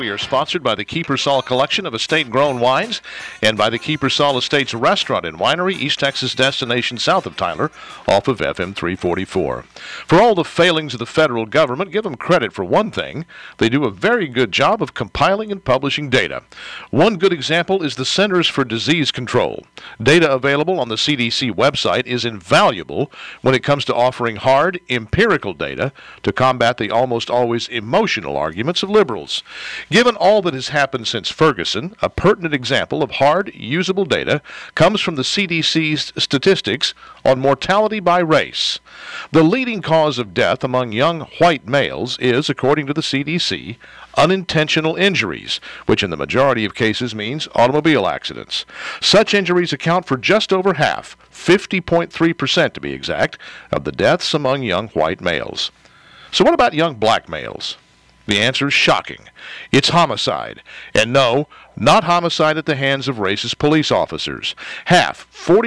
We are sponsored by the Kiepersol Collection of estate-grown wines and by the Kiepersol Estates Restaurant and Winery, East Texas destination south of Tyler, off of FM 344. For all the failings of the federal government, give them credit for one thing. They do a very good job of compiling and publishing data. One good example is the Centers for Disease Control. Data available on the CDC website is invaluable when it comes to offering hard, empirical data to combat the almost always emotional arguments of liberals. Given all that has happened since Ferguson, a pertinent example of hard, usable data comes from the CDC's statistics on mortality by race. The leading cause of death among young white males is, according to the CDC, unintentional injuries, which in the majority of cases means automobile accidents. Such injuries account for just over half, 50.3% to be exact, of the deaths among young white males. So what about young black males? The answer is shocking. It's homicide. And no, not homicide at the hands of racist police officers. Half,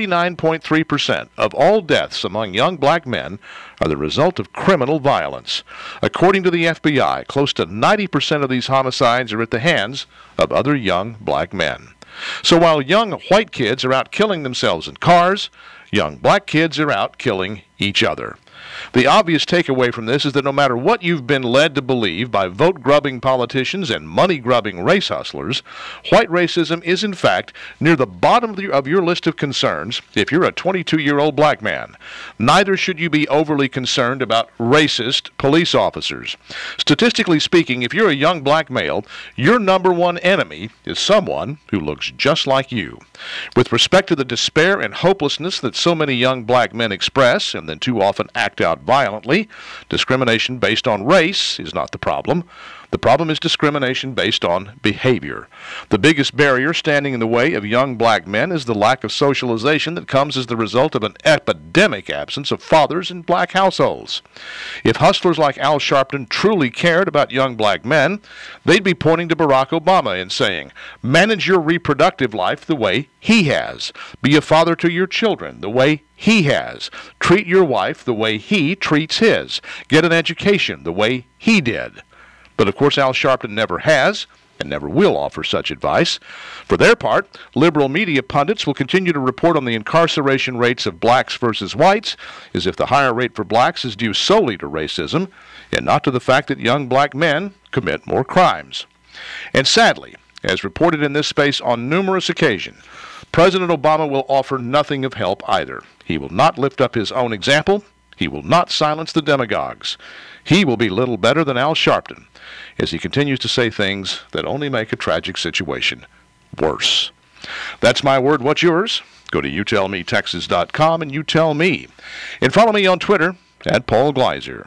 49.3% of all deaths among young black men are the result of criminal violence. According to the FBI, close to 90% of these homicides are at the hands of other young black men. So while young white kids are out killing themselves in cars, young black kids are out killing each other. The obvious takeaway from this is that no matter what you've been led to believe by vote-grubbing politicians and money-grubbing race hustlers, white racism is in fact near the bottom of your list of concerns if you're a 22-year-old black man. Neither should you be overly concerned about racist police officers. Statistically speaking, if you're a young black male, your number one enemy is someone who looks just like you. With respect to the despair and hopelessness that so many young black men express and then too often act out violently, discrimination based on race is not the problem. The problem is discrimination based on behavior. The biggest barrier standing in the way of young black men is the lack of socialization that comes as the result of an epidemic absence of fathers in black households. If hustlers like Al Sharpton truly cared about young black men, they'd be pointing to Barack Obama and saying, manage your reproductive life the way he has. Be a father to your children the way he has. Treat your wife the way he treats his. Get an education the way he did. But of course Al Sharpton never has and never will offer such advice. For their part, liberal media pundits will continue to report on the incarceration rates of blacks versus whites as if the higher rate for blacks is due solely to racism and not to the fact that young black men commit more crimes. And sadly, as reported in this space on numerous occasions, President Obama will offer nothing of help either. He will not lift up his own example. He will not silence the demagogues. He will be little better than Al Sharpton as he continues to say things that only make a tragic situation worse. That's my word. What's yours? Go to youtellmetexas.com and you tell me. And follow me on Twitter at Paul Gleiser.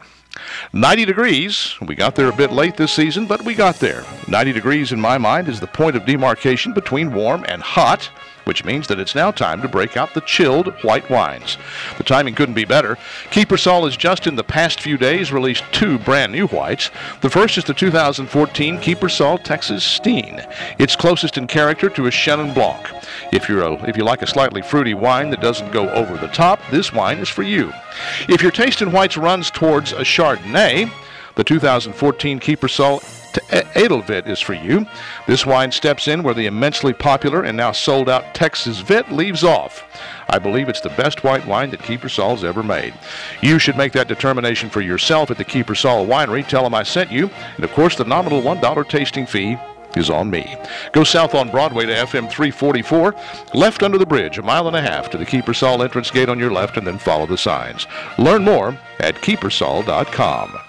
90 degrees. We got there a bit late this season, but we got there. 90 degrees in my mind is the point of demarcation between warm and hot, which means that it's now time to break out the chilled white wines. The timing couldn't be better. Kiepersol has just in the past few days released two brand new whites. The first is the 2014 Kiepersol Texas Steen. It's closest in character to a Chenin Blanc. If you like a slightly fruity wine that doesn't go over the top, this wine is for you. If your taste in whites runs towards a Chardonnay, the 2014 Kiepersol Edelvit is for you. This wine steps in where the immensely popular and now sold out Texas Vit leaves off. I believe it's the best white wine that Kiepersol's ever made. You should make that determination for yourself at the Kiepersol Winery. Tell them I sent you. And of course, the nominal $1 tasting fee is on me. Go south on Broadway to FM 344, left under the bridge, 1.5 miles to the Kiepersol entrance gate on your left, and then follow the signs. Learn more at Kiepersol.com.